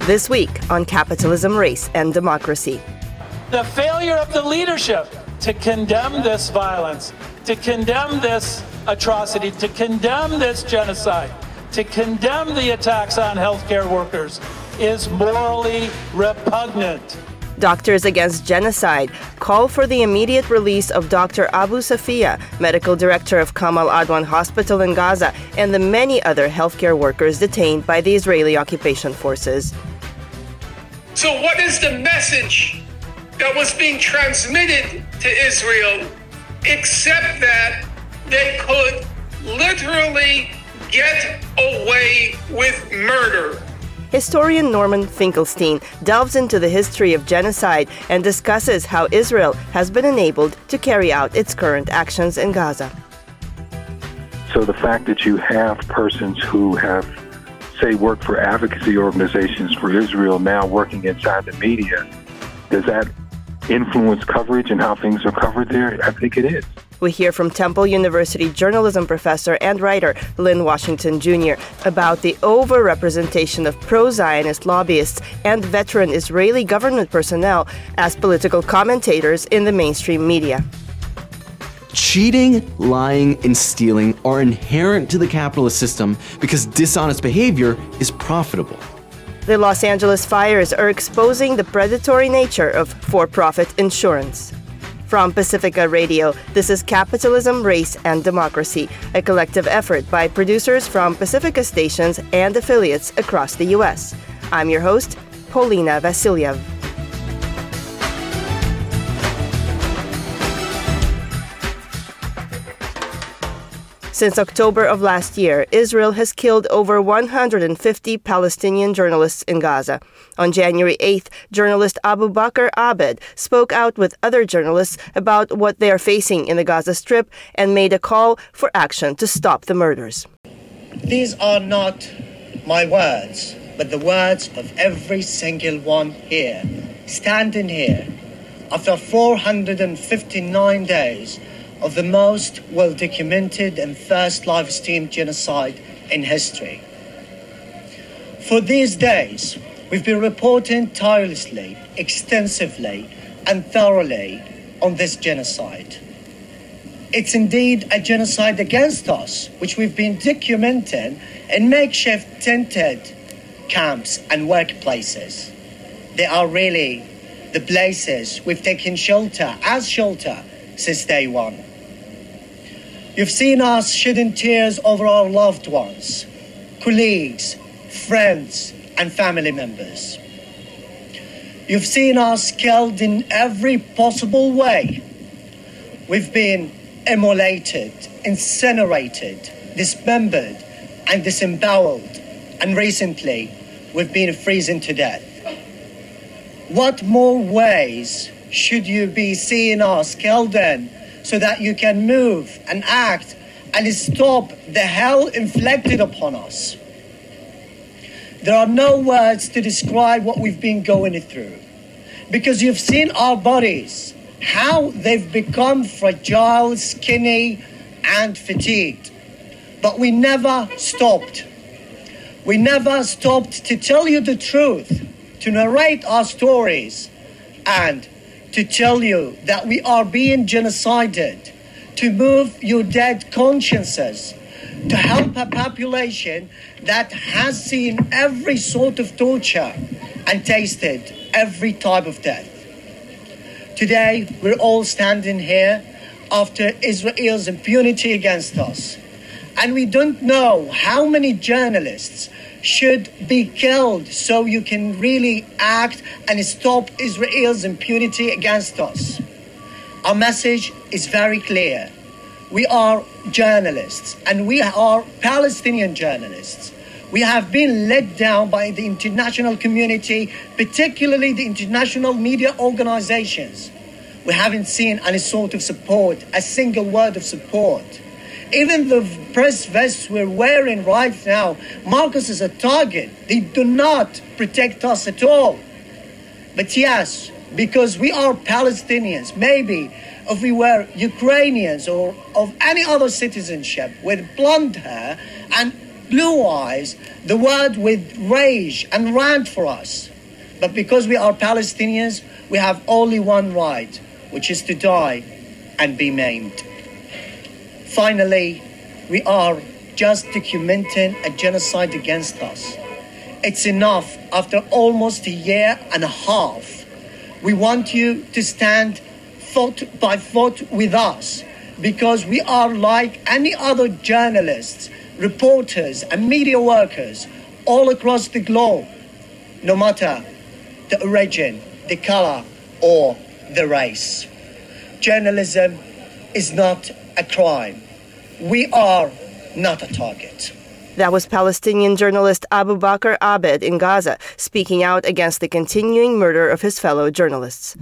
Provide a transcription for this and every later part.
This week on Capitalism, Race, and Democracy. The failure of the leadership to condemn this violence, to condemn this atrocity, to condemn this genocide, to condemn the attacks on healthcare workers is morally repugnant. Doctors Against Genocide call for the immediate release of Dr. Abu Safia, medical director of Kamal Adwan Hospital in Gaza, and the many other healthcare workers detained by the Israeli occupation forces. So what is the message that was being transmitted to Israel, except that they could literally get away with murder? Historian Norman Finkelstein delves into the history of genocide and discusses how Israel has been enabled to carry out its current actions in Gaza. So the fact that you have persons who have, say, worked for advocacy organizations for Israel now working inside the media, does that influence coverage and how things are covered there? I think it is. We hear from Temple University journalism professor and writer Lynn Washington Jr. about the overrepresentation of pro-Zionist lobbyists and veteran Israeli government personnel as political commentators in the mainstream media. Cheating, lying, and stealing are inherent to the capitalist system because dishonest behavior is profitable. The Los Angeles fires are exposing the predatory nature of for-profit insurance. From Pacifica Radio, this is Capitalism, Race, and Democracy, a collective effort by producers from Pacifica stations and affiliates across the U.S. I'm your host, Paulina Vasilyev. Since October of last year, Israel has killed over 150 Palestinian journalists in Gaza. On January 8th, journalist Abu Bakr Abed spoke out with other journalists about what they are facing in the Gaza Strip and made a call for action to stop the murders. These are not my words, but the words of every single one here, standing here, after 459 days of the most well-documented and first live-streamed genocide in history. For these days, we've been reporting tirelessly, extensively, and thoroughly on this genocide. It's indeed a genocide against us, which we've been documenting in makeshift tented camps and workplaces. They are really the places we've taken shelter since day one. You've seen us shedding tears over our loved ones, colleagues, friends, and family members. You've seen us killed in every possible way. We've been immolated, incinerated, dismembered, and disemboweled, and recently we've been freezing to death. What more ways should you be seeing us killed in so that you can move and act and stop the hell inflicted upon us? There are no words to describe what we've been going through, because you've seen our bodies, how they've become fragile, skinny, and fatigued. But we never stopped. We never stopped to tell you the truth, to narrate our stories, and to tell you that we are being genocided, to move your dead consciences, to help a population that has seen every sort of torture and tasted every type of death. Today, we're all standing here after Israel's impunity against us. And we don't know how many journalists should be killed so you can really act and stop Israel's impunity against us. Our message is very clear. We are journalists, and we are Palestinian journalists. We have been let down by the international community, particularly the international media organizations. We haven't seen any sort of support, a single word of support. Even the press vests we're wearing right now mark us as a target. They do not protect us at all. But yes, because we are Palestinians, maybe if we were Ukrainians or of any other citizenship with blonde hair and Blue eyes, the word with rage and rant for us. But because we are Palestinians, we have only one right, which is to die and be maimed. Finally, we are just documenting a genocide against us. It's enough after almost a year and a half. We want you to stand foot by foot with us because we are like any other journalists, reporters and media workers all across the globe, no matter the origin, the color or the race. Journalism is not a crime. We are not a target. That was Palestinian journalist Abu Bakr Abed in Gaza, speaking out against the continuing murder of his fellow journalists.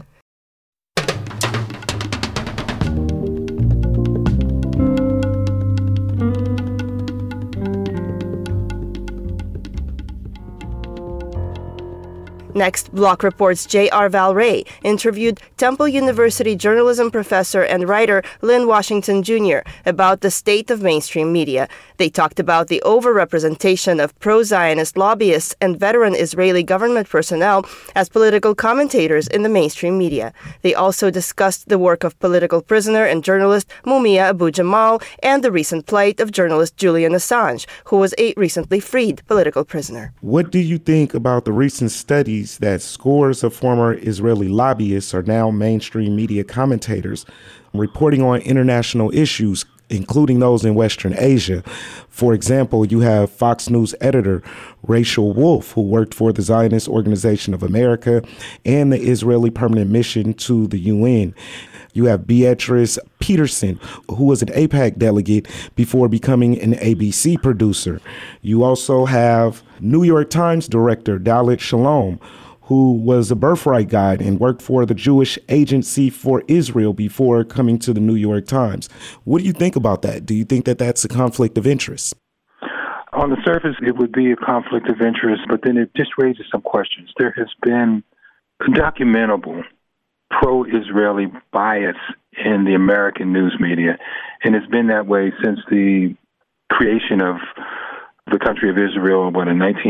Next, Block Report's J.R. Valray interviewed Temple University journalism professor and writer Lynn Washington Jr. about the state of mainstream media. They talked about the overrepresentation of pro-Zionist lobbyists and veteran Israeli government personnel as political commentators in the mainstream media. They also discussed the work of political prisoner and journalist Mumia Abu-Jamal and the recent plight of journalist Julian Assange, who was a recently freed political prisoner. What do you think about the recent studies that scores of former Israeli lobbyists are now mainstream media commentators, reporting on international issues, including those in Western Asia? For example, you have Fox News editor Rachel Wolf, who worked for the Zionist Organization of America and the Israeli Permanent Mission to the UN. You have Beatrice Peterson, who was an AIPAC delegate before becoming an ABC producer. You also have New York Times director Dalit Shalom, who was a birthright guide and worked for the Jewish Agency for Israel before coming to the New York Times. What do you think about that? Do you think that that's a conflict of interest? On the surface, it would be a conflict of interest, but then it just raises some questions. There has been documentable pro-Israeli bias in the American news media, and it's been that way since the creation of the country of Israel, in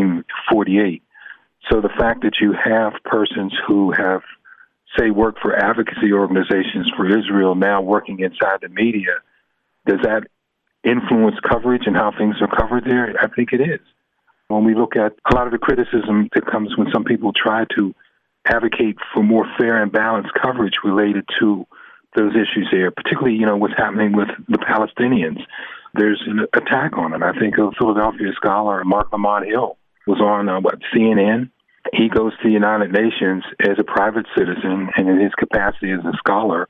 1948. So the fact that you have persons who have, say, worked for advocacy organizations for Israel now working inside the media, does that influence coverage and how things are covered there? I think it is. When we look at a lot of the criticism that comes when some people try to advocate for more fair and balanced coverage related to those issues there, particularly, what's happening with the Palestinians. There's an attack on it. I think of Philadelphia scholar Marc Lamont Hill was on CNN. He goes to the United Nations as a private citizen and in his capacity as a scholar,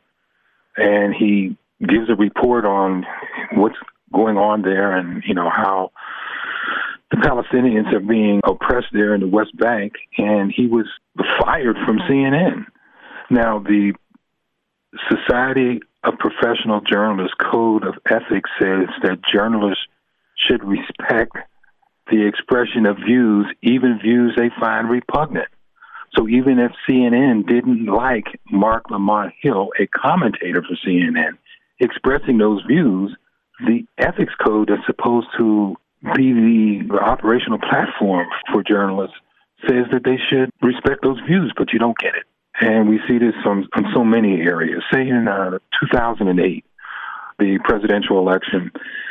and he gives a report on what's going on there and, how the Palestinians are being oppressed there in the West Bank, and he was fired from CNN. Now, the Society of Professional Journalists Code of Ethics says that journalists should respect the expression of views, even views they find repugnant. So even if CNN didn't like Marc Lamont Hill, a commentator for CNN, expressing those views, the ethics code that's supposed to be the operational platform for journalists says that they should respect those views, but you don't get it. And we see this on so many areas. Say in 2008, the presidential election,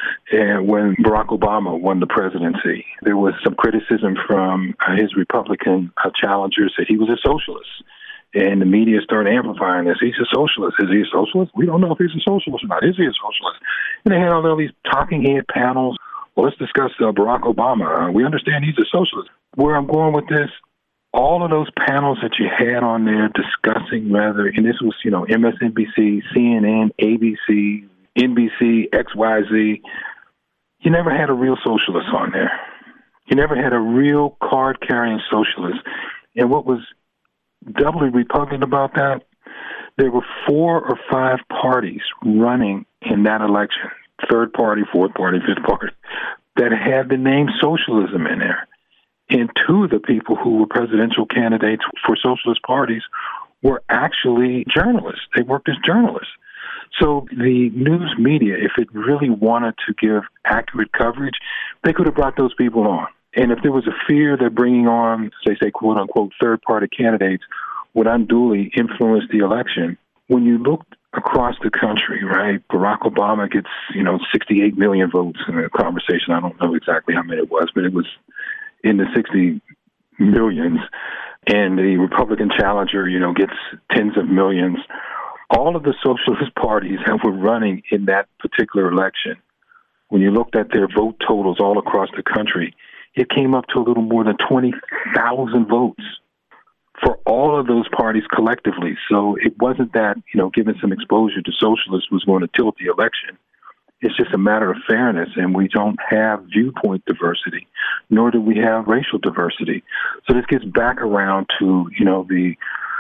when Barack Obama won the presidency, there was some criticism from his Republican challengers that he was a socialist. And the media started amplifying this. He's a socialist. Is he a socialist? We don't know if he's a socialist or not. Is he a socialist? And they had all these talking head panels. Well, let's discuss Barack Obama. We understand he's a socialist. Where I'm going with this, all of those panels that you had on there discussing whether, and this was, MSNBC, CNN, ABC, NBC, XYZ, you never had a real socialist on there. You never had a real card-carrying socialist. And what was doubly repugnant about that, there were 4 or 5 parties running in that election, third party, fourth party, fifth party, that had the name socialism in there. And 2 of the people who were presidential candidates for socialist parties were actually journalists. They worked as journalists. So the news media, if it really wanted to give accurate coverage, they could have brought those people on. And if there was a fear that bringing on, say, quote unquote, third-party candidates would unduly influence the election, when you look across the country, right, Barack Obama gets, 68 million votes in a conversation. I don't know exactly how many it was, but it was in the 60 millions. And the Republican challenger, gets tens of millions. All of the socialist parties that were running in that particular election, when you looked at their vote totals all across the country, it came up to a little more than 20,000 votes for all of those parties collectively. So it wasn't that, giving some exposure to socialists was going to tilt the election. It's just a matter of fairness, and we don't have viewpoint diversity, nor do we have racial diversity. So this gets back around to, the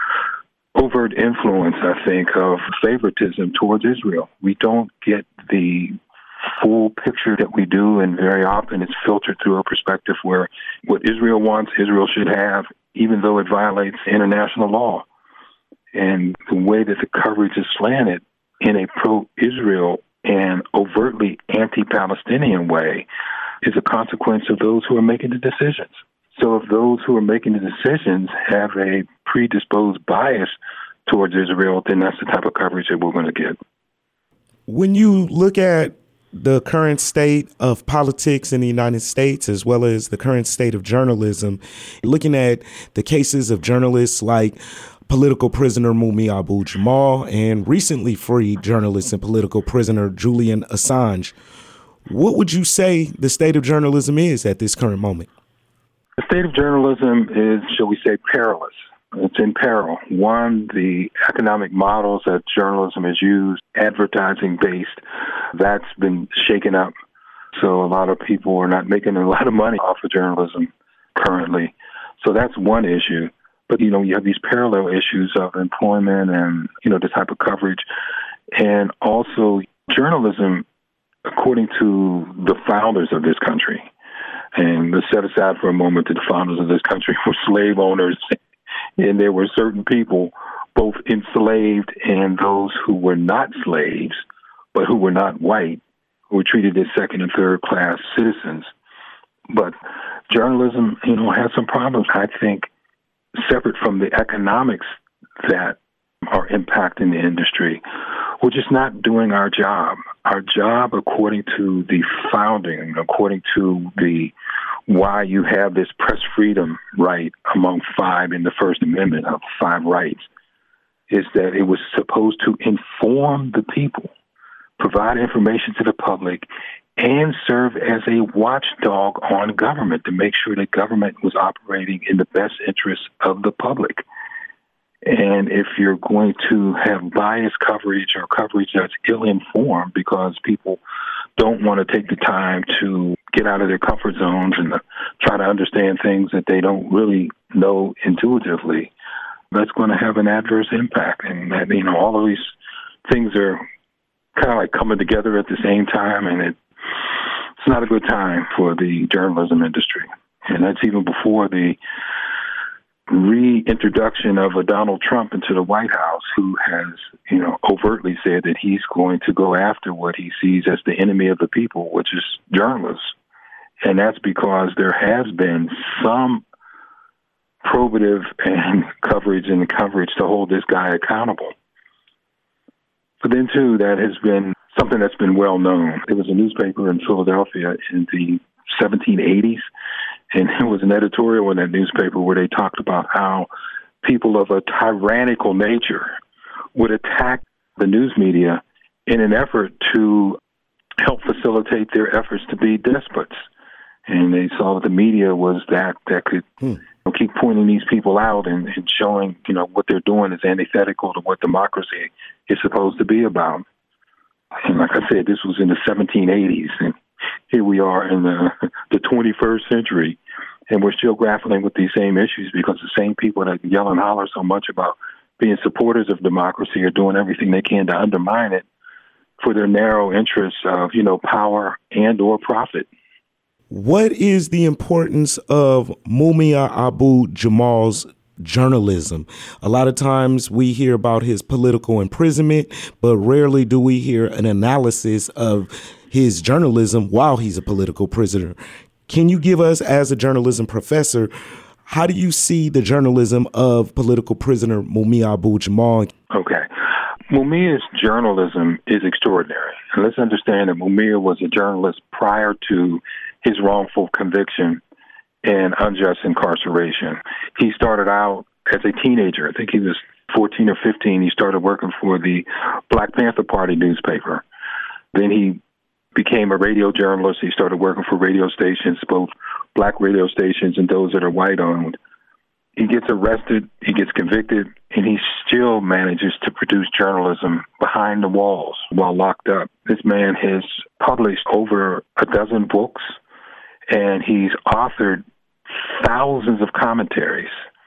overt influence, I think, of favoritism towards Israel. We don't get the full picture that we do, and very often it's filtered through a perspective where what Israel wants, Israel should have, even though it violates international law. And the way that the coverage is slanted in a pro-Israel and overtly anti-Palestinian way is a consequence of those who are making the decisions. So if those who are making the decisions have a predisposed bias towards Israel, then that's the type of coverage that we're going to get. When you look at the current state of politics in the United States, as well as the current state of journalism, looking at the cases of journalists like political prisoner Mumia Abu-Jamal and recently freed journalist and political prisoner Julian Assange, what would you say the state of journalism is at this current moment? The state of journalism is, shall we say, perilous. It's in peril. One, the economic models that journalism has used, advertising-based, that's been shaken up. So a lot of people are not making a lot of money off of journalism currently. So that's one issue. But, you have these parallel issues of employment and, the type of coverage. And also journalism, according to the founders of this country, and let's set aside for a moment that the founders of this country were slave owners, and there were certain people, both enslaved and those who were not slaves, but who were not white, who were treated as second and third class citizens. But journalism, has some problems, I think, separate from the economics that are impacting the industry. We're just not doing our job. Our job, according to the founding, according to the why you have this press freedom right among 5 in the First Amendment of 5 rights, is that it was supposed to inform the people, provide information to the public, and serve as a watchdog on government to make sure that government was operating in the best interest of the public. And if you're going to have biased coverage or coverage that's ill-informed because people don't want to take the time to get out of their comfort zones and try to understand things that they don't really know intuitively, that's going to have an adverse impact. And that, all of these things are kind of like coming together at the same time, and it's not a good time for the journalism industry. And that's even before the reintroduction of a Donald Trump into the White House, who has, overtly said that he's going to go after what he sees as the enemy of the people, which is journalists. And that's because there has been some probative and coverage to hold this guy accountable. But then, too, that has been something that's been well known. There was a newspaper in Philadelphia in the 1780s, and there was an editorial in that newspaper where they talked about how people of a tyrannical nature would attack the news media in an effort to help facilitate their efforts to be despots. And they saw that the media was that could keep pointing these people out and showing, what they're doing is antithetical to what democracy is supposed to be about. And like I said, this was in the 1780s, and here we are in the 21st century, and we're still grappling with these same issues because the same people that yell and holler so much about being supporters of democracy are doing everything they can to undermine it for their narrow interests of, power and or profit. What is the importance of Mumia Abu-Jamal's journalism? A lot of times we hear about his political imprisonment, but rarely do we hear an analysis of his journalism while he's a political prisoner. Can you give us, as a journalism professor, how do you see the journalism of political prisoner Mumia Abu-Jamal? Okay. Mumia's journalism is extraordinary. And let's understand that Mumia was a journalist prior to his wrongful conviction and unjust incarceration. He started out as a teenager. I think he was 14 or 15. He started working for the Black Panther Party newspaper. Then he became a radio journalist. He started working for radio stations, both black radio stations and those that are white-owned. He gets arrested, he gets convicted, and he still manages to produce journalism behind the walls while locked up. This man has published over a dozen books, and he's authored thousands of commentaries.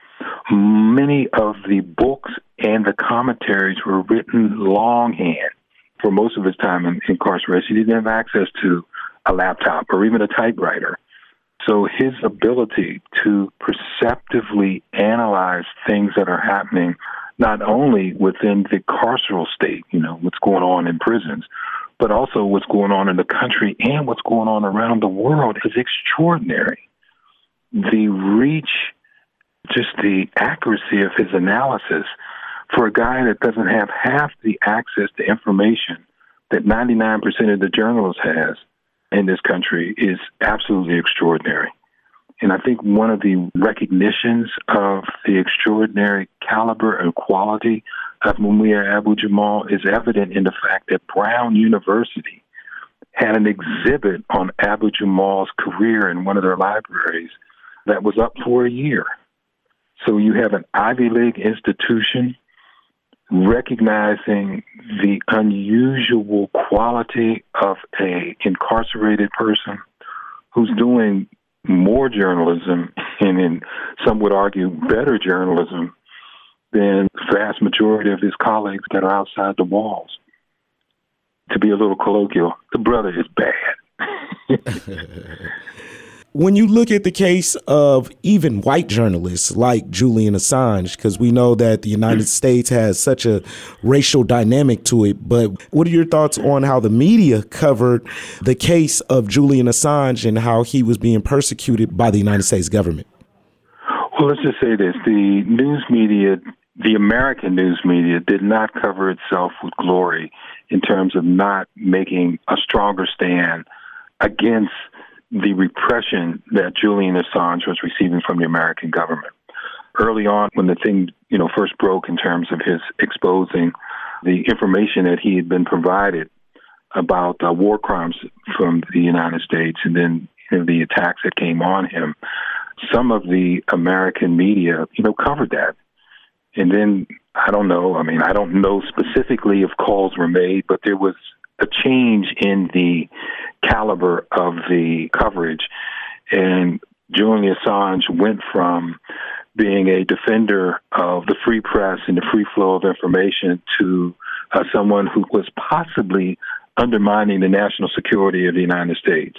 Many of the books and the commentaries were written longhand. For most of his time in incarceration, he didn't have access to a laptop or even a typewriter. So his ability to perceptively analyze things that are happening, not only within the carceral state, what's going on in prisons, but also what's going on in the country and what's going on around the world is extraordinary. The reach, just the accuracy of his analysis for a guy that doesn't have half the access to information that 99% of the journalists has in this country is absolutely extraordinary. And I think one of the recognitions of the extraordinary caliber and quality of Mumia Abu-Jamal is evident in the fact that Brown University had an exhibit on Abu-Jamal's career in one of their libraries that was up for a year. So you have an Ivy League institution recognizing the unusual quality of a incarcerated person who's doing more journalism, and some would argue better journalism, than the vast majority of his colleagues that are outside the walls. To be a little colloquial, the brother is bad. When you look at the case of even white journalists like Julian Assange, because we know that the United States has such a racial dynamic to it, but what are your thoughts on how the media covered the case of Julian Assange and how he was being persecuted by the United States government? Well, let's just say this. The news media, the American news media, did not cover itself with glory in terms of not making a stronger stand against the repression that Julian Assange was receiving from the American government. Early on, when the thing, first broke in terms of his exposing the information that he had been provided about war crimes from the United States and then the attacks that came on him, some of the American media, covered that. And then, I don't know specifically if calls were made, but there was a change in the caliber of the coverage. And Julian Assange went from being a defender of the free press and the free flow of information to someone who was possibly undermining the national security of the United States.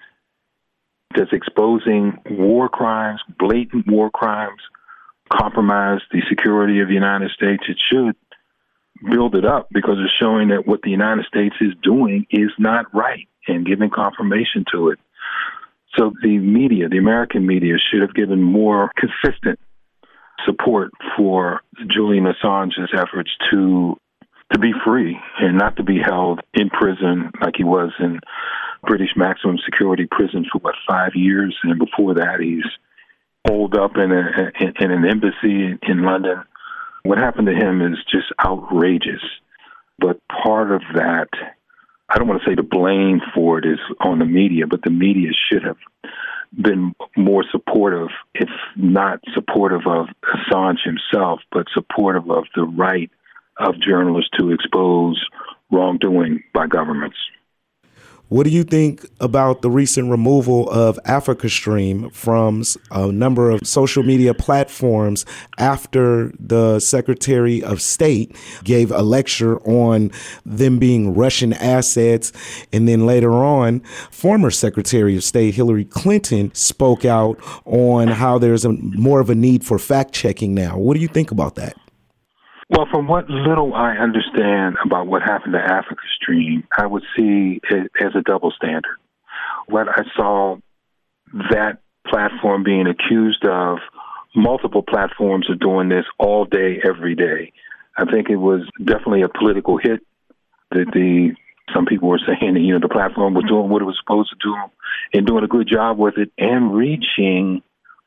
Does exposing war crimes, blatant war crimes, compromise the security of the United States? It should build it up, because it's showing that what the United States is doing is not right and giving confirmation to it. So the media, the American media, should have given more consistent support for Julian Assange's efforts to be free and not to be held in prison like he was in British maximum security prison for 5 years, and before that he's holed up in an embassy in London. What happened to him is just outrageous. But part of that, I don't want to say the blame for it is on the media, but the media should have been more supportive, if not supportive of Assange himself, but supportive of the right of journalists to expose wrongdoing by governments. What do you think about the recent removal of Africa Stream from a number of social media platforms after the Secretary of State gave a lecture on them being Russian assets? And then later on, former Secretary of State Hillary Clinton spoke out on how there's more of a need for fact checking now. What do you think about that? Well, from what little I understand about what happened to Africa Stream, I would see it as a double standard. What I saw that platform being accused of, multiple platforms are doing this all day, every day. I think it was definitely a political hit that some people were saying that, the platform was doing what it was supposed to do and doing a good job with it and reaching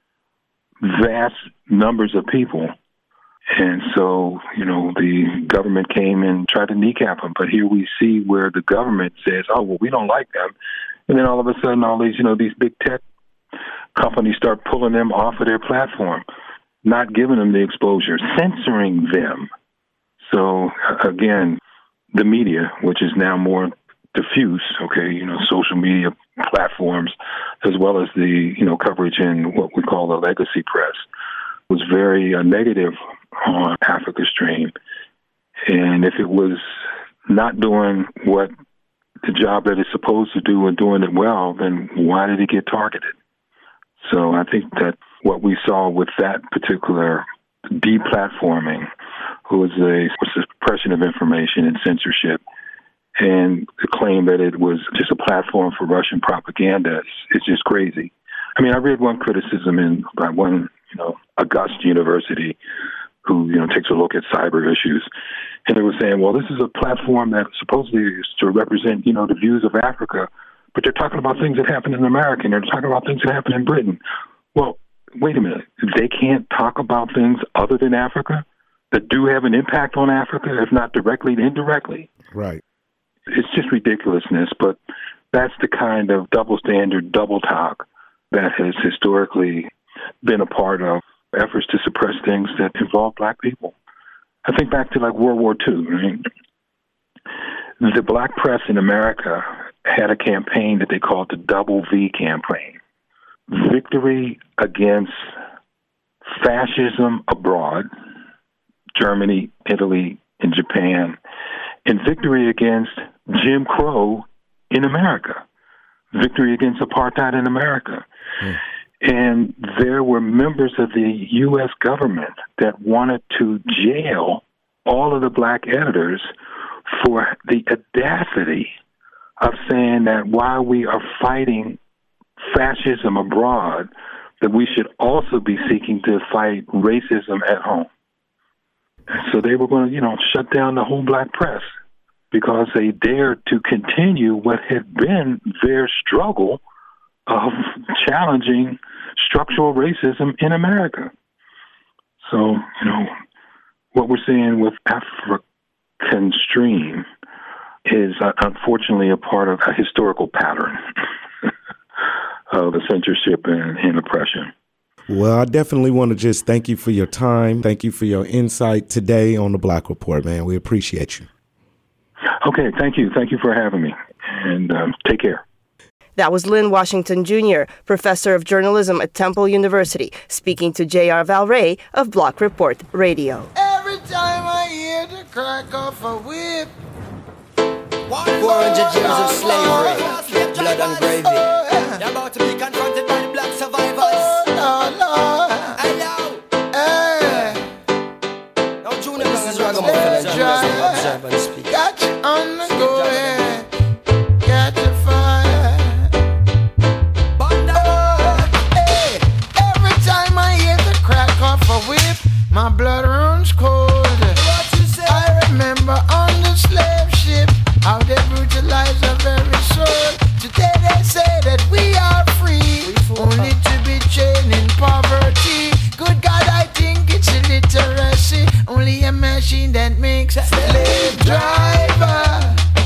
vast numbers of people. And so, the government came and tried to kneecap them. But here we see where the government says, oh, well, we don't like them. And then all of a sudden, all these, these big tech companies start pulling them off of their platform, not giving them the exposure, censoring them. So, again, the media, which is now more diffuse, social media platforms, as well as the, coverage in what we call the legacy press, was very negative on Africa Stream. And if it was not doing what the job that it's supposed to do and doing it well, then why did it get targeted? So I think that what we saw with that particular deplatforming was a suppression of information and censorship, and the claim that it was just a platform for Russian propaganda is just crazy. I mean, I read one criticism by one, Auguste University, who, takes a look at cyber issues. And they were saying, well, this is a platform that supposedly is to represent, the views of Africa, but they're talking about things that happen in America, and they're talking about things that happen in Britain. Well, wait a minute. They can't talk about things other than Africa that do have an impact on Africa, if not directly, indirectly? Right. It's just ridiculousness, but that's the kind of double standard, double talk that has historically been a part of efforts to suppress things that involve Black people. I think back to World War II, right? The Black press in America had a campaign that they called the Double V campaign. Victory against fascism abroad, Germany, Italy, and Japan, and victory against Jim Crow in America, victory against apartheid in America. And there were members of the U.S. government that wanted to jail all of the Black editors for the audacity of saying that while we are fighting fascism abroad, that we should also be seeking to fight racism at home. So they were going to, shut down the whole Black press because they dared to continue what had been their struggle of challenging structural racism in America. So, what we're seeing with African Stream is unfortunately a part of a historical pattern of the censorship and oppression. Well, I definitely want to just thank you for your time. Thank you for your insight today on the Black Report, man. We appreciate you. Okay, thank you. Thank you for having me. And take care. That was Lynn Washington Jr., professor of journalism at Temple University, speaking to J.R. Valray of Block Report Radio. Every time I hear the crack of a whip, 400 years of slavery, blood and gravy. They're about to be confronted by the Black survivors. Hello. Now, Junior, this is Ragamuffin and Junior observe and speak. Got you on the go ahead. Got you fire. Hey, every time I hear the crack of a whip, my blood runs cold. I remember on the slave ship how they brutalize our very soul. Today they say that we are free, only to be chained in poverty. Good God, I think it's illiteracy, only a machine that makes a slave driver.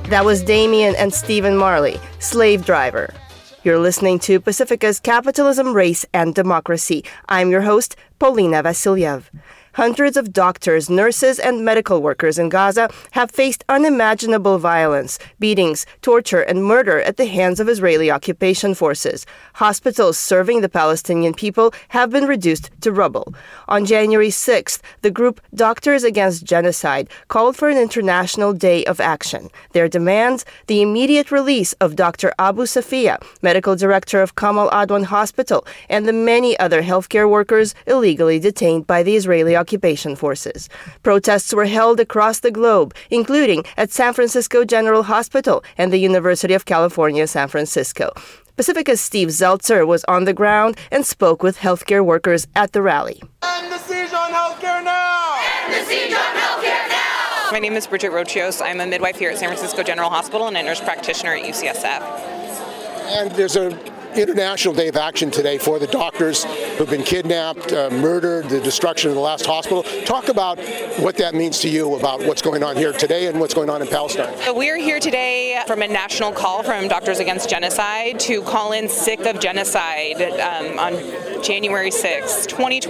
That was Damien and Stephen Marley, Slave Driver. You're listening to Pacifica's Capitalism, Race, and Democracy. I'm your host, Paulina Vasilyev. Hundreds of doctors, nurses, and medical workers in Gaza have faced unimaginable violence, beatings, torture, and murder at the hands of Israeli occupation forces. Hospitals serving the Palestinian people have been reduced to rubble. On January 6th, the group Doctors Against Genocide called for an international day of action. Their demands: the immediate release of Dr. Abu Safia, medical director of Kamal Adwan Hospital, and the many other healthcare workers illegally detained by the Israeli occupation forces. Protests were held across the globe, including at San Francisco General Hospital and the University of California, San Francisco. Pacifica's Steve Zeltzer was on the ground and spoke with healthcare workers at the rally. End the siege on healthcare now! End the siege on healthcare now! My name is Bridget Rochios. I'm a midwife here at San Francisco General Hospital and a nurse practitioner at UCSF. And there's an International Day of Action today for the doctors who've been kidnapped, murdered, the destruction of the last hospital. Talk about what that means to you about what's going on here today and what's going on in Palestine. So we're here today from a national call from Doctors Against Genocide to call in sick of genocide on January 6,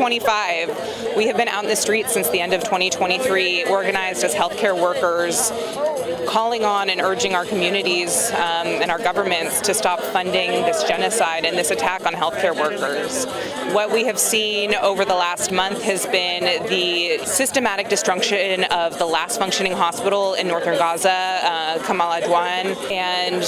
2025. We have been out in the streets since the end of 2023, organized as healthcare workers, calling on and urging our communities and our governments to stop funding this genocide and this attack on healthcare workers. What we have seen over the last month has been the systematic destruction of the last functioning hospital in northern Gaza, Kamal Adwan, and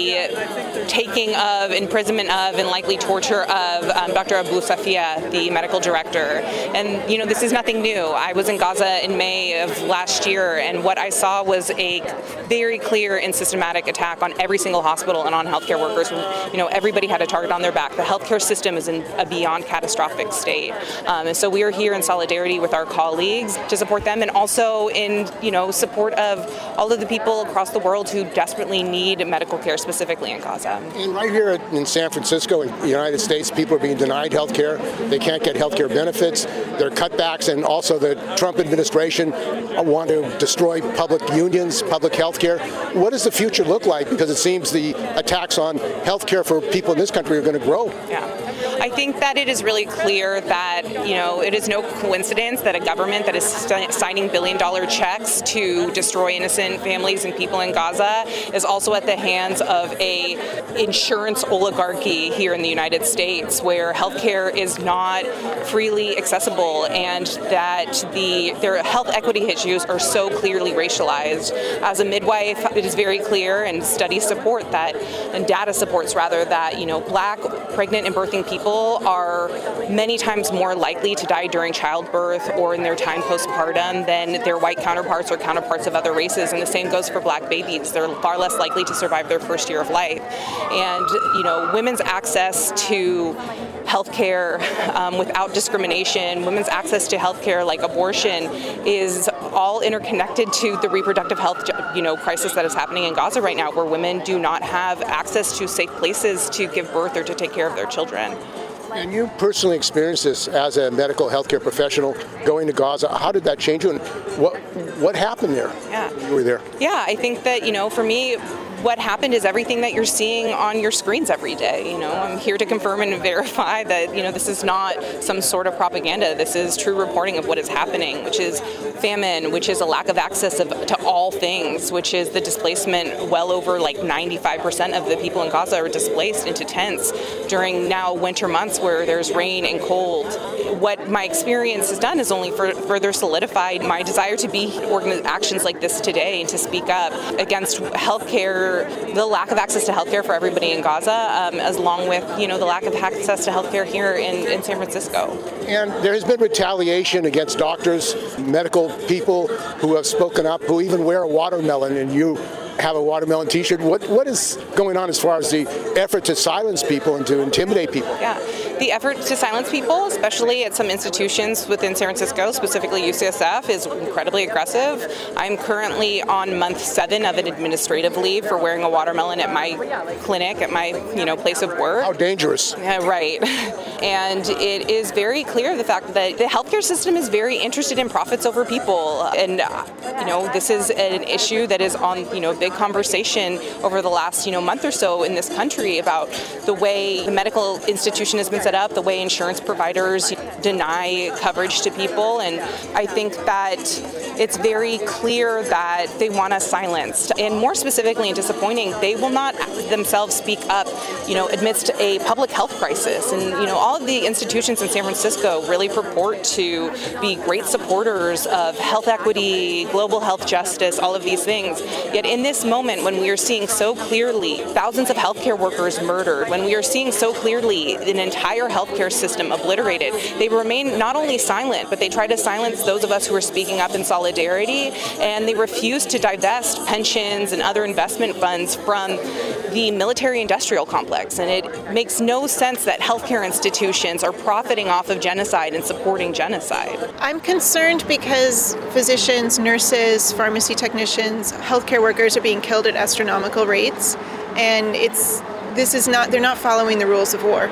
the taking of, imprisonment of, and likely torture of Dr. Abu Safia, the medical director. And, you know, this is nothing new. I was in Gaza in May of last year, and what I saw was a very clear and systematic attack on every single hospital and on healthcare workers. You know, everybody had a target on their back. The healthcare system is in a beyond catastrophic state. And so we are here in solidarity with our colleagues to support them, and also in, you know, support of all of the people across the world who desperately need medical care, specifically in Gaza. And right here in San Francisco, in the United States, people are being denied health care. They can't get health care benefits. There are cutbacks, and also the Trump administration want to destroy public unions, public health care. What does the future look like? Because it seems the attacks on health care for people in this country are going to grow. Yeah. I think that it is really clear that, you know, it is no coincidence that a government that is signing billion-dollar checks to destroy innocent families and people in Gaza is also at the hands of a insurance oligarchy here in the United States, where healthcare is not freely accessible, and that their health equity issues are so clearly racialized. As a midwife, it is very clear, and studies support that, and data supports rather, that, you know, Black, pregnant, and birthing people are many times more likely to die during childbirth or in their time postpartum than their white counterparts or counterparts of other races, and the same goes for Black babies. They're far less likely to survive their first year of life. And, you know, women's access to healthcare without discrimination, women's access to healthcare like abortion, is all interconnected to the reproductive health, you know, crisis that is happening in Gaza right now, where women do not have access to safe places to give birth or to take care of their children. And you personally experienced this as a medical healthcare professional going to Gaza. How did that change you, and what happened there? Yeah. When you were there? Yeah, I think that, you know, for me, what happened is everything that you're seeing on your screens every day. You know, I'm here to confirm and verify that, you know, this is not some sort of propaganda. This is true reporting of what is happening, which is famine, which is a lack of access to all things, which is the displacement. Well over like 95% of the people in Gaza are displaced into tents during now winter months where there's rain and cold. What my experience has done is only further solidified my desire to be actions like this today and to speak up against healthcare, the lack of access to healthcare for everybody in Gaza, along with, you know, the lack of access to healthcare here in San Francisco. And there has been retaliation against doctors, medical people who have spoken up, who even wear a watermelon, and you have a watermelon T-shirt. What is going on as far as the effort to silence people and to intimidate people? Yeah, The effort to silence people, especially at some institutions within San Francisco, specifically UCSF, is incredibly aggressive. I'm currently on month 7 of an administrative leave for wearing a watermelon at my clinic, at my place of work. How dangerous. Yeah, right. And it is very clear the fact that the healthcare system is very interested in profits over people. And, this is an issue that is on, big conversation over the last, month or so in this country about the way the medical institution has been set up, the way insurance providers deny coverage to people. And I think that it's very clear that they want us silenced. And more specifically and disappointing, they will not themselves speak up, amidst a public health crisis. And, all of the institutions in San Francisco really purport to be great supporters of health equity, global health justice, all of these things. Yet in this moment, when we are seeing so clearly thousands of healthcare workers murdered, when we are seeing so clearly an entire healthcare system obliterated, they remain not only silent, but they try to silence those of us who are speaking up in solidarity, and they refuse to divest pensions and other investment funds from the military-industrial complex. And it makes no sense that healthcare institutions are profiting off of genocide and supporting genocide. I'm concerned because physicians, nurses, pharmacy technicians, healthcare workers are being killed at astronomical rates, and they're not following the rules of war.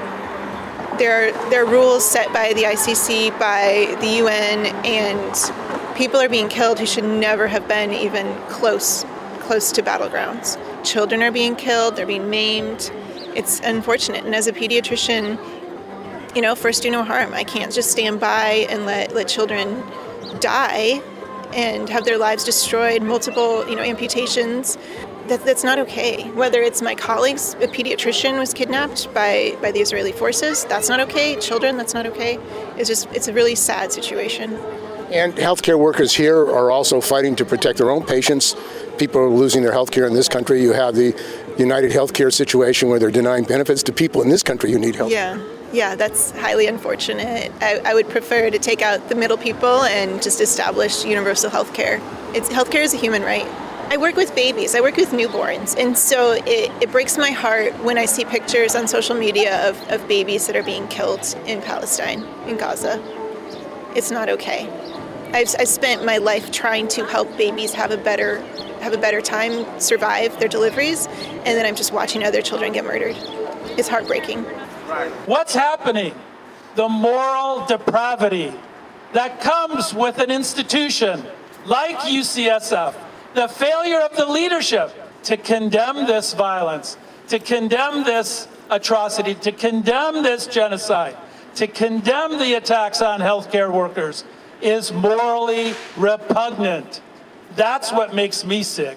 There are rules set by the ICC, by the UN, and people are being killed who should never have been even close to battlegrounds. Children are being killed, they're being maimed. It's unfortunate, and as a pediatrician, first do no harm. I can't just stand by and let children die and have their lives destroyed, multiple, amputations. That's not okay. Whether it's my colleagues, a pediatrician was kidnapped by the Israeli forces, that's not okay. Children, that's not okay. It's a really sad situation. And healthcare workers here are also fighting to protect their own patients. People are losing their healthcare in this country. You have the United Healthcare situation where they're denying benefits to people in this country who need help. Yeah, that's highly unfortunate. I would prefer to take out the middle people and just establish universal healthcare. Healthcare is a human right. I work with babies, I work with newborns, and so it breaks my heart when I see pictures on social media of babies that are being killed in Palestine, in Gaza. It's not okay. I've spent my life trying to help babies have a better time, survive their deliveries, and then I'm just watching other children get murdered. It's heartbreaking. What's happening? The moral depravity that comes with an institution like UCSF, the failure of the leadership to condemn this violence, to condemn this atrocity, to condemn this genocide, to condemn the attacks on healthcare workers is morally repugnant. That's what makes me sick.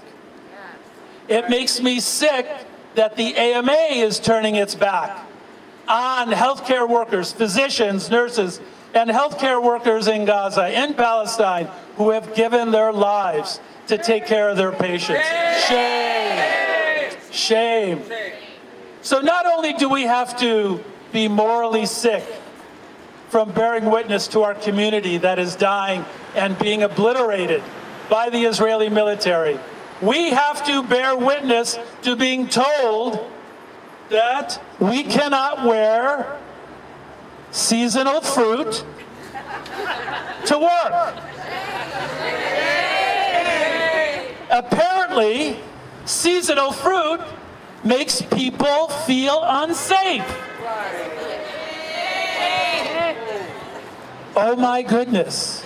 It makes me sick that the AMA is turning its back on healthcare workers, physicians, nurses, and healthcare workers in Gaza, in Palestine, who have given their lives to take care of their patients. Shame. Shame. So not only do we have to be morally sick from bearing witness to our community that is dying and being obliterated by the Israeli military, we have to bear witness to being told that we cannot wear seasonal fruit to work. Apparently, seasonal fruit makes people feel unsafe. Oh my goodness.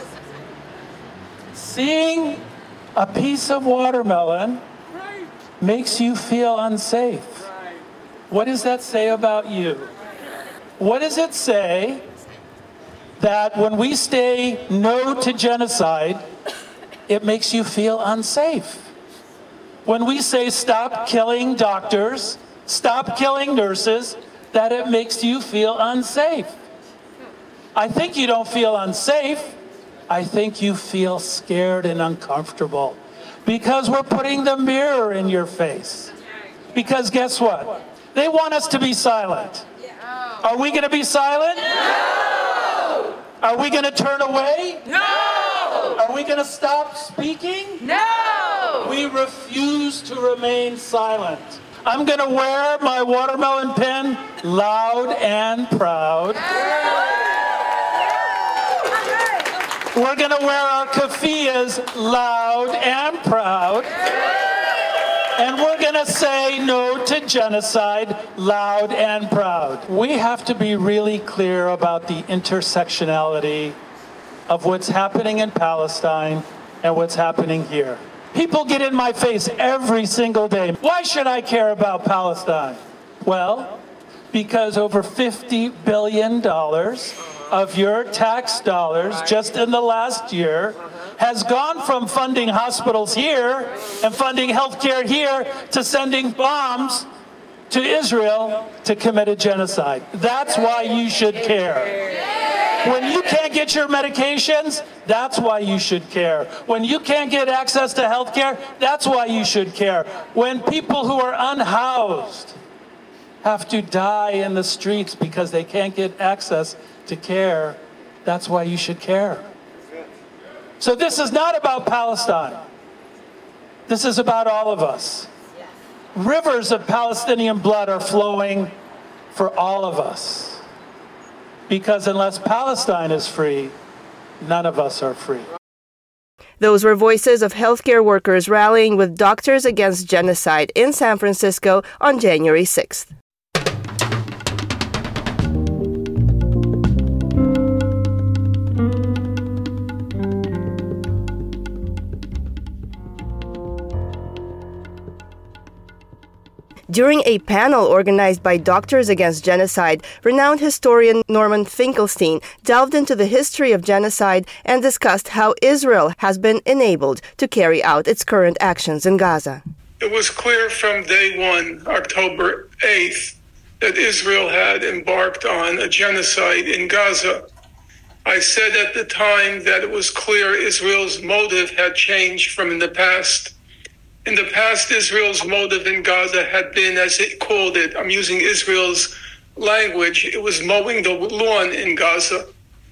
Seeing a piece of watermelon makes you feel unsafe. What does that say about you? What does it say that when we say no to genocide, it makes you feel unsafe? When we say stop killing doctors, stop killing nurses, that it makes you feel unsafe. I think you don't feel unsafe. I think you feel scared and uncomfortable because we're putting the mirror in your face. Because guess what? They want us to be silent. Are we going to be silent? No! Are we going to turn away? No! Are we going to stop speaking? No! We refuse to remain silent. I'm going to wear my watermelon pin loud and proud. We're going to wear our keffiyehs loud and proud. And we're going to say no to genocide loud and proud. We have to be really clear about the intersectionality of what's happening in Palestine and what's happening here. People get in my face every single day. Why should I care about Palestine? Well, because over $50 billion of your tax dollars just in the last year has gone from funding hospitals here and funding healthcare here to sending bombs to Israel to commit a genocide. That's why you should care. When you can't get your medications, that's why you should care. When you can't get access to healthcare, that's why you should care. When people who are unhoused have to die in the streets because they can't get access to care, that's why you should care. So this is not about Palestine. This is about all of us. Rivers of Palestinian blood are flowing for all of us. Because unless Palestine is free, none of us are free. Those were voices of healthcare workers rallying with Doctors Against Genocide in San Francisco on January 6th. During a panel organized by Doctors Against Genocide, renowned historian Norman Finkelstein delved into the history of genocide and discussed how Israel has been enabled to carry out its current actions in Gaza. It was clear from day one, October 8th, that Israel had embarked on a genocide in Gaza. I said at the time that it was clear Israel's motive had changed from in the past. In the past, Israel's motive in Gaza had been, as it called it, I'm using Israel's language, it was mowing the lawn in Gaza.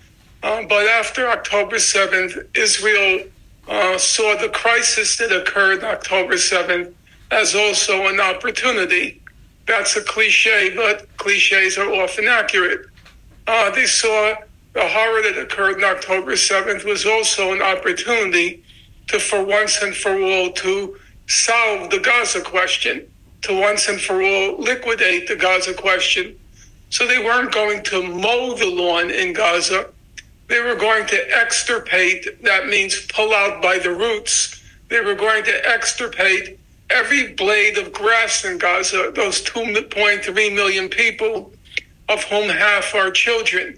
But after October 7th, Israel saw the crisis that occurred on October 7th as also an opportunity. That's a cliche, but cliches are often accurate. They saw the horror that occurred on October 7th was also an opportunity to, for once and for all, to solve the Gaza question, to once and for all liquidate the Gaza question. So they weren't going to mow the lawn in Gaza. They were going to extirpate, that means pull out by the roots. They were going to extirpate every blade of grass in Gaza, those 2.3 million people, of whom half are children.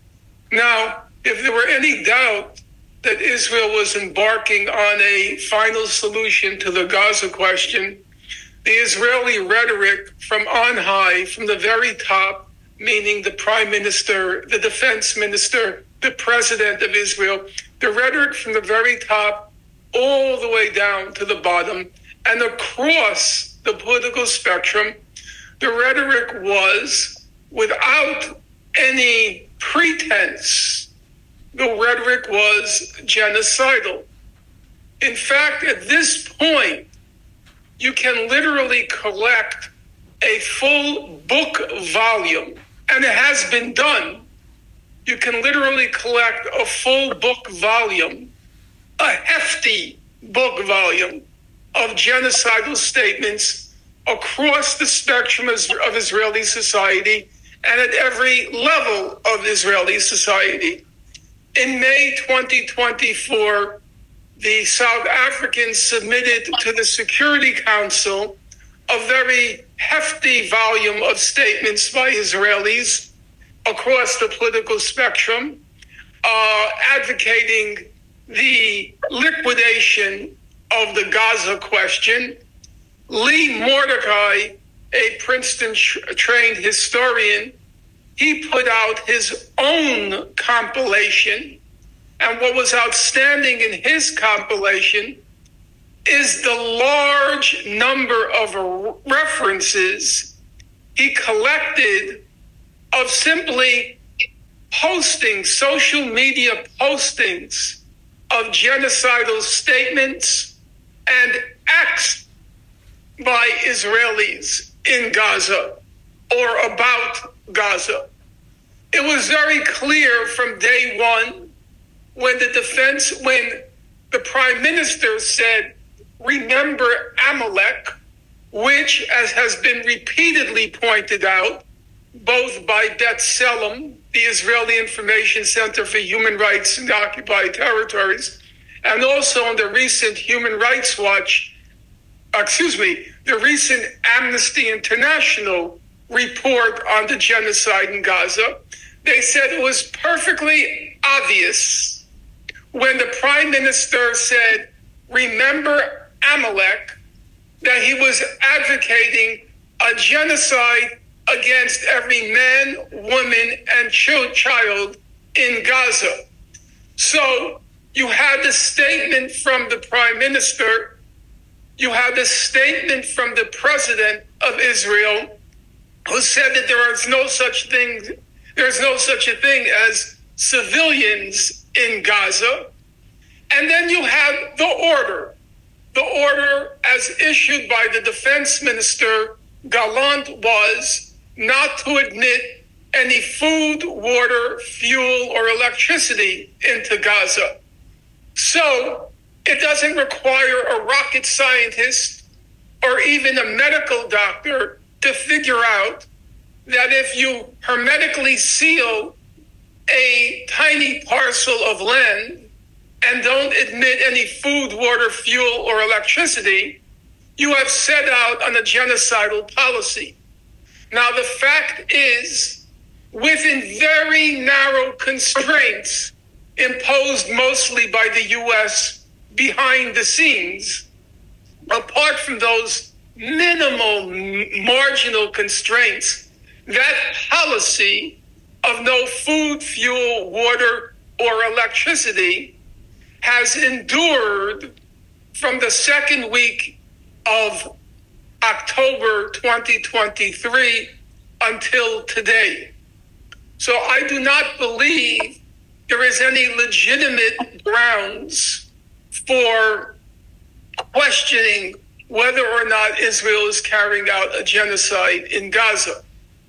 Now, if there were any doubt that Israel was embarking on a final solution to the Gaza question, the Israeli rhetoric from on high, from the very top, meaning the prime minister, the defense minister, the president of Israel, the rhetoric from the very top all the way down to the bottom and across the political spectrum, the rhetoric was, without any pretense, the rhetoric was genocidal. In fact, at this point, you can literally collect a full book volume, and it has been done. You can literally collect a full book volume, a hefty book volume of genocidal statements across the spectrum of Israeli society and at every level of Israeli society. In May 2024, the South Africans submitted to the Security Council a very hefty volume of statements by Israelis across the political spectrum, advocating the liquidation of the Gaza question. Lee Mordecai, a Princeton-trained historian, he put out his own compilation, and what was outstanding in his compilation is the large number of references he collected of simply posting, social media postings of genocidal statements and acts. by Israelis in Gaza or about Gaza. It was very clear from day one when the prime minister said, remember Amalek, which, as has been repeatedly pointed out, both by B'Tselem, the Israeli Information Center for Human Rights in the Occupied Territories, and also on the recent the recent Amnesty International report on the genocide in Gaza. They said it was perfectly obvious when the prime minister said, remember Amalek, that he was advocating a genocide against every man, woman, and child in Gaza. So you had the statement from the prime minister, you had the statement from the president of Israel, who said that there's no such a thing as civilians in Gaza. And then you have the order as issued by the defense minister, Gallant, was not to admit any food, water, fuel, or electricity into Gaza. So it doesn't require a rocket scientist or even a medical doctor to figure out that if you hermetically seal a tiny parcel of land and don't admit any food, water, fuel, or electricity, you have set out on a genocidal policy. Now, the fact is, within very narrow constraints imposed mostly by the U.S. behind the scenes, apart from those minimal, marginal constraints, that policy of no food, fuel, water, or electricity has endured from the second week of October 2023 until today. So I do not believe there is any legitimate grounds for questioning whether or not Israel is carrying out a genocide in Gaza.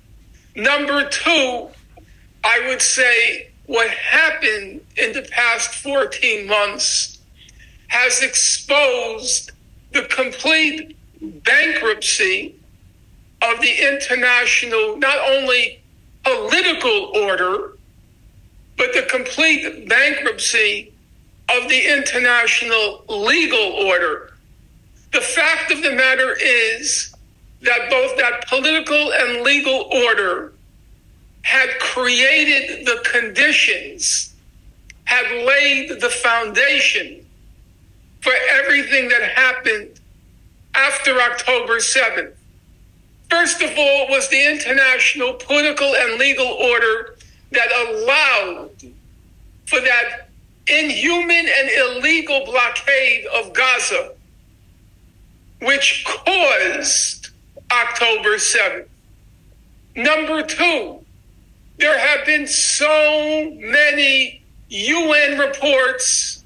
Number two, I would say what happened in the past 14 months has exposed the complete bankruptcy of the international, not only political order, but the complete bankruptcy of the international legal order. The fact of the matter is that both that political and legal order had created the conditions, had laid the foundation for everything that happened after October 7th. First of all, was the international political and legal order that allowed for that inhuman and illegal blockade of Gaza, which caused October 7th. Number two, there have been so many UN reports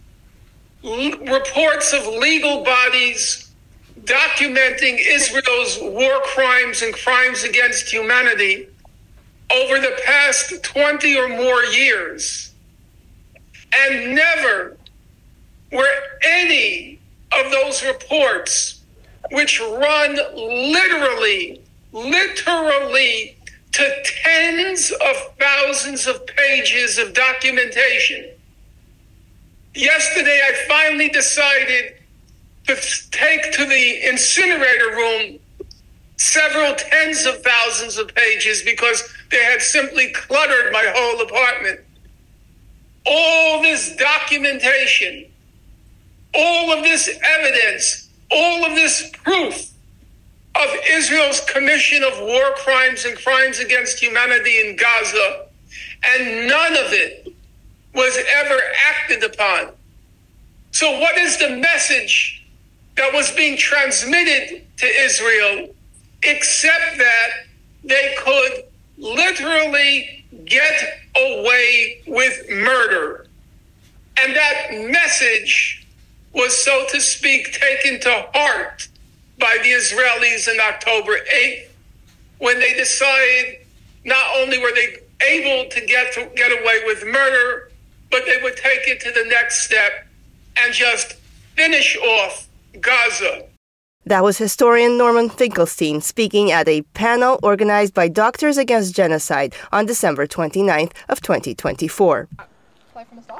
of legal bodies documenting Israel's war crimes and crimes against humanity over the past 20 or more years. And never were any of those reports, which run literally to tens of thousands of pages of documentation. Yesterday, I finally decided to take to the incinerator room several tens of thousands of pages because they had simply cluttered my whole apartment. All this documentation, all of this evidence, all of this proof of Israel's commission of war crimes and crimes against humanity in Gaza, and none of it was ever acted upon. So what is the message that was being transmitted to Israel, except that they could literally get away with murder? And that message was, so to speak, taken to heart by the Israelis on October 8th, when they decided not only were they able to get away with murder, but they would take it to the next step and just finish off Gaza. That was historian Norman Finkelstein speaking at a panel organized by Doctors Against Genocide on December 29th of 2024. Play from the start.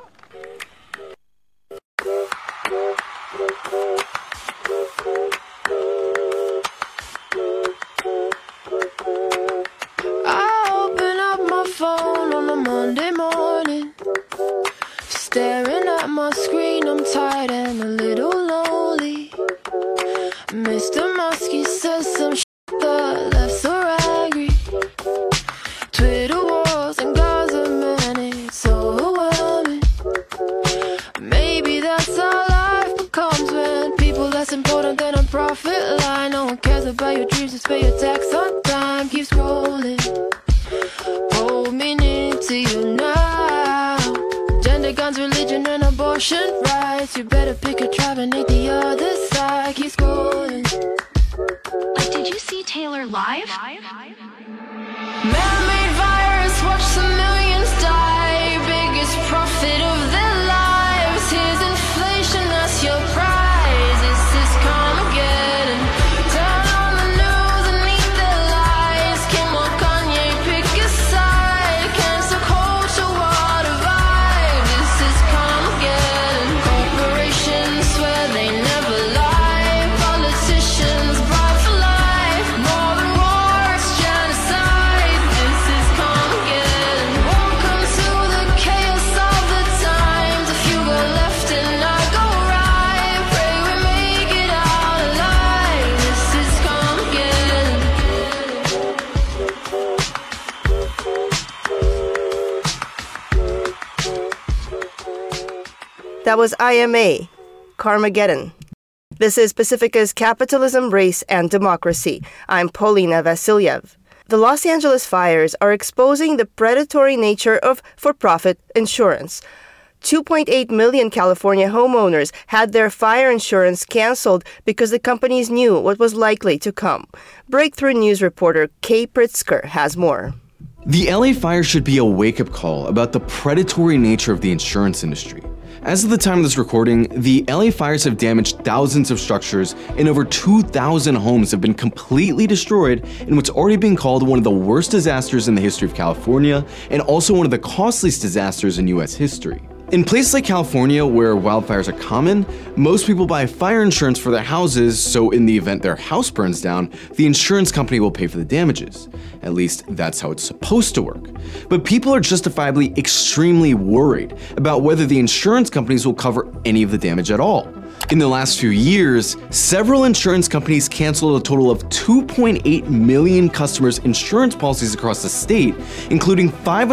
I open up my phone on a Monday morning, staring at my screen. I'm tired and a little lonely. Mr. Muskie says some shit that left so angry. Twitter wars and Gaza, man, it's overwhelming. Maybe that's how life becomes when people less important than a profit line. No one cares about your dreams, just pay your tax on time. Keep scrolling, hold me near to you now. Gender, guns, religion, and abortion rights. You better pick a tribe and ain't the other side. Keep scrolling. Like, did you see Taylor live? Man-made virus, watch some millions die. Biggest profit of their lives. Here's inflation, that's your prize. This is Carmageddon. Turn on the news and eat their lies. Kim or Kanye, pick a side. Cancel culture, what a vibe. This is Carmageddon. Corporations swear they never lie. Politicians bribe for life. More than war, it's genocide. This is Carmageddon. Welcome to the chaos of the times. If you go left and I go right, pray we make it out alive. This is Carmageddon. That was IMA, Carmageddon. This is Pacifica's Capitalism, Race, and Democracy. I'm Polina Vasilyev. The Los Angeles fires are exposing the predatory nature of for-profit insurance. 2.8 million California homeowners had their fire insurance canceled because the companies knew what was likely to come. Breakthrough News reporter Kay Pritzker has more. The LA fire should be a wake-up call about the predatory nature of the insurance industry. As of the time of this recording, the LA fires have damaged thousands of structures and over 2,000 homes have been completely destroyed in what's already been called one of the worst disasters in the history of California and also one of the costliest disasters in US history. In places like California, where wildfires are common, most people buy fire insurance for their houses, so in the event their house burns down, the insurance company will pay for the damages. At least, that's how it's supposed to work. But people are justifiably extremely worried about whether the insurance companies will cover any of the damage at all. In the last few years, several insurance companies canceled a total of 2.8 million customers' insurance policies across the state, including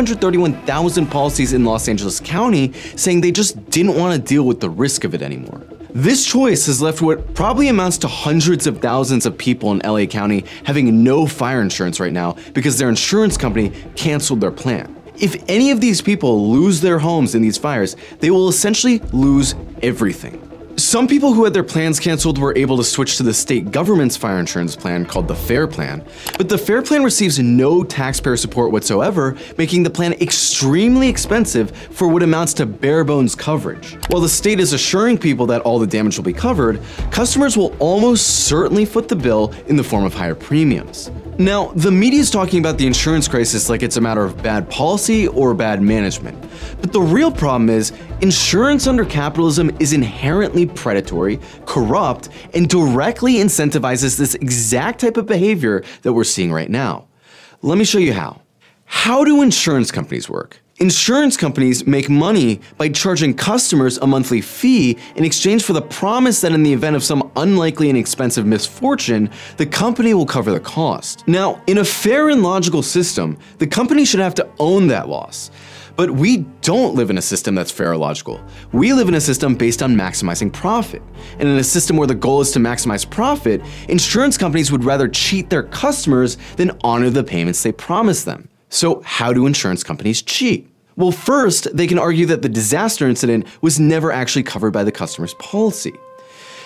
531,000 policies in Los Angeles County, saying they just didn't want to deal with the risk of it anymore. This choice has left what probably amounts to hundreds of thousands of people in LA County having no fire insurance right now because their insurance company canceled their plan. If any of these people lose their homes in these fires, they will essentially lose everything. Some people who had their plans canceled were able to switch to the state government's fire insurance plan called the FAIR Plan, but the FAIR Plan receives no taxpayer support whatsoever, making the plan extremely expensive for what amounts to bare bones coverage. While the state is assuring people that all the damage will be covered, customers will almost certainly foot the bill in the form of higher premiums. Now, the media is talking about the insurance crisis like it's a matter of bad policy or bad management. But the real problem is, insurance under capitalism is inherently predatory, corrupt, and directly incentivizes this exact type of behavior that we're seeing right now. Let me show you how. How do insurance companies work? Insurance companies make money by charging customers a monthly fee in exchange for the promise that in the event of some unlikely and expensive misfortune, the company will cover the cost. Now, in a fair and logical system, the company should have to own that loss. But we don't live in a system that's fair or logical. We live in a system based on maximizing profit. And in a system where the goal is to maximize profit, insurance companies would rather cheat their customers than honor the payments they promise them. So how do insurance companies cheat? Well, first, they can argue that the disaster incident was never actually covered by the customer's policy.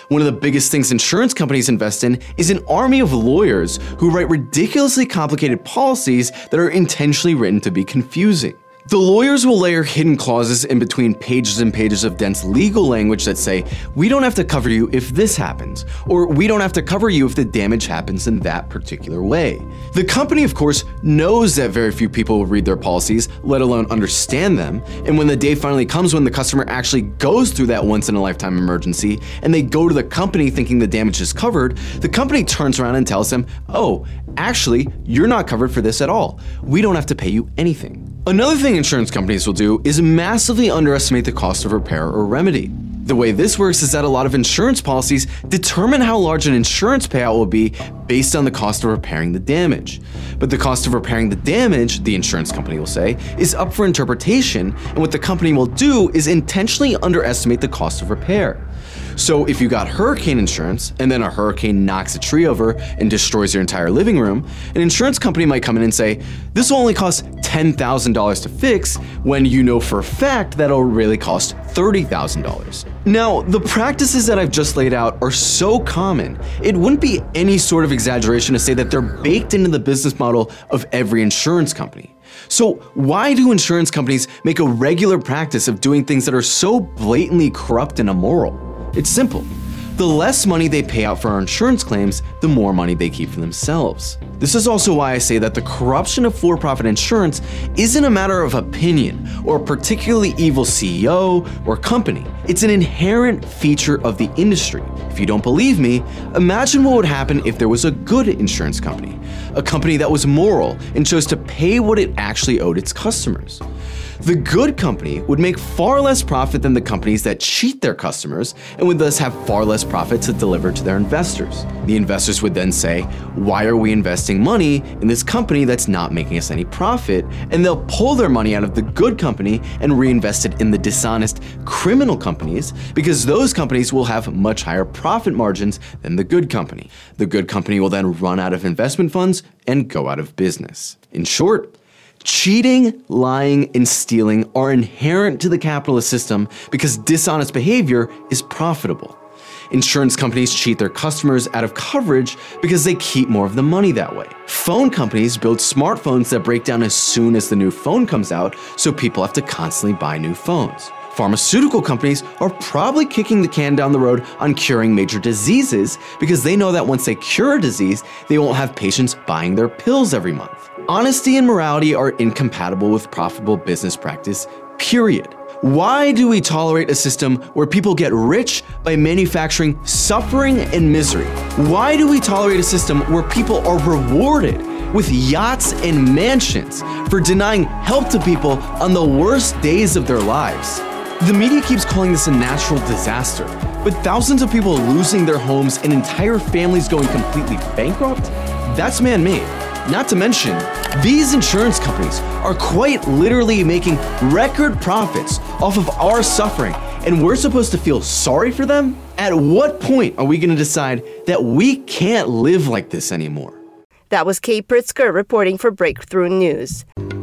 One of the biggest things insurance companies invest in is an army of lawyers who write ridiculously complicated policies that are intentionally written to be confusing. The lawyers will layer hidden clauses in between pages and pages of dense legal language that say, we don't have to cover you if this happens, or we don't have to cover you if the damage happens in that particular way. The company, of course, knows that very few people will read their policies, let alone understand them, and when the day finally comes when the customer actually goes through that once-in-a-lifetime emergency, and they go to the company thinking the damage is covered, the company turns around and tells them, oh, actually, you're not covered for this at all. We don't have to pay you anything. Another thing insurance companies will do is massively underestimate the cost of repair or remedy. The way this works is that a lot of insurance policies determine how large an insurance payout will be based on the cost of repairing the damage. But the cost of repairing the damage, the insurance company will say, is up for interpretation, and what the company will do is intentionally underestimate the cost of repair. So if you got hurricane insurance and then a hurricane knocks a tree over and destroys your entire living room, an insurance company might come in and say, this will only cost $10,000 to fix, when you know for a fact that it'll really cost $30,000. Now, the practices that I've just laid out are so common, it wouldn't be any sort of exaggeration to say that they're baked into the business model of every insurance company. So why do insurance companies make a regular practice of doing things that are so blatantly corrupt and immoral? It's simple. The less money they pay out for our insurance claims, the more money they keep for themselves. This is also why I say that the corruption of for-profit insurance isn't a matter of opinion or a particularly evil CEO or company. It's an inherent feature of the industry. If you don't believe me, imagine what would happen if there was a good insurance company, a company that was moral and chose to pay what it actually owed its customers. The good company would make far less profit than the companies that cheat their customers and would thus have far less profit to deliver to their investors. The investors would then say, why are we investing money in this company that's not making us any profit? And they'll pull their money out of the good company and reinvest it in the dishonest criminal companies, because those companies will have much higher profit margins than the good company. The good company will then run out of investment funds and go out of business. In short, cheating, lying, and stealing are inherent to the capitalist system because dishonest behavior is profitable. Insurance companies cheat their customers out of coverage because they keep more of the money that way. Phone companies build smartphones that break down as soon as the new phone comes out, so people have to constantly buy new phones. Pharmaceutical companies are probably kicking the can down the road on curing major diseases because they know that once they cure a disease, they won't have patients buying their pills every month. Honesty and morality are incompatible with profitable business practice, period. Why do we tolerate a system where people get rich by manufacturing suffering and misery? Why do we tolerate a system where people are rewarded with yachts and mansions for denying help to people on the worst days of their lives? The media keeps calling this a natural disaster, but thousands of people losing their homes and entire families going completely bankrupt? That's man-made. Not to mention, these insurance companies are quite literally making record profits off of our suffering, and we're supposed to feel sorry for them? At what point are we going to decide that we can't live like this anymore? That was Kay Pritzker reporting for Breakthrough News.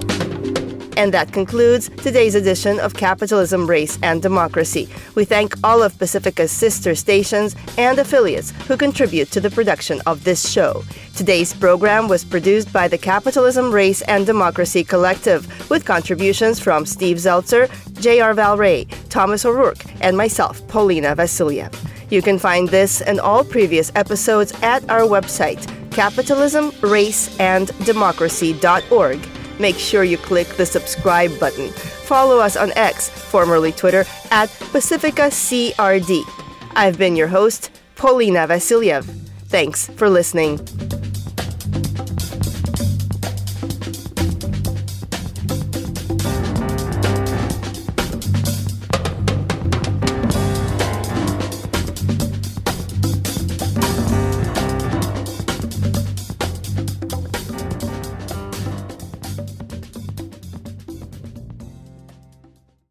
And that concludes today's edition of Capitalism, Race, and Democracy. We thank all of Pacifica's sister stations and affiliates who contribute to the production of this show. Today's program was produced by the Capitalism, Race, and Democracy Collective, with contributions from Steve Zeltzer, J.R. Valray, Thomas O'Rourke, and myself, Paulina Vasiliev. You can find this and all previous episodes at our website, capitalismraceanddemocracy.org. Make sure you click the subscribe button. Follow us on X, formerly Twitter, at PacificaCRD. I've been your host, Paulina Vasiliev. Thanks for listening.